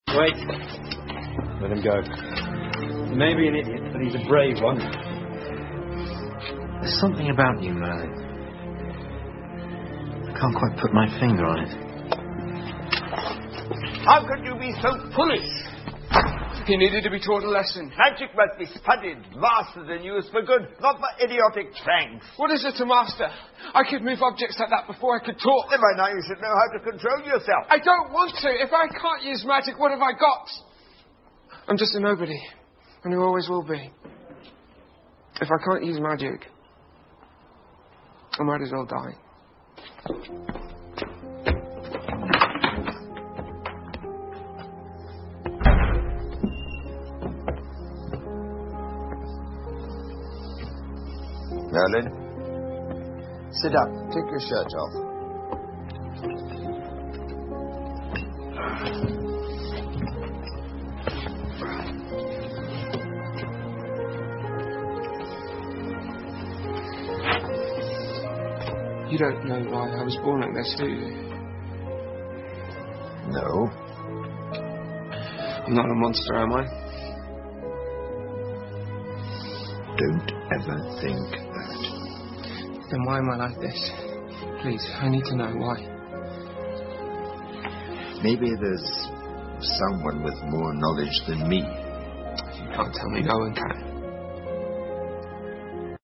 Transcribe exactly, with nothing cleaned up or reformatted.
Wait. Let him go. He may be an idiot, but he's a brave one. There's something about you, Merlin. I can't quite put my finger on it. How could you be so foolish? He needed to be taught a lesson. Magic must be studied, mastered, and used for good, not for idiotic pranks. What is it to master? I could move objects like that before I could talk. Then by now you should know how to control yourself. I don't want to. If I can't use magic, what have I got? I'm just a nobody, and you always will be. If I can't use magic, I might as well die. Merlin, sit up. Take your shirt off. You don't know why I was born like this, do you? No. I'm not a monster, am I? Don't ever think that. Then why am I like this? Please, I need to know why. Maybe there's someone with more knowledge than me. You can't tell me no one can.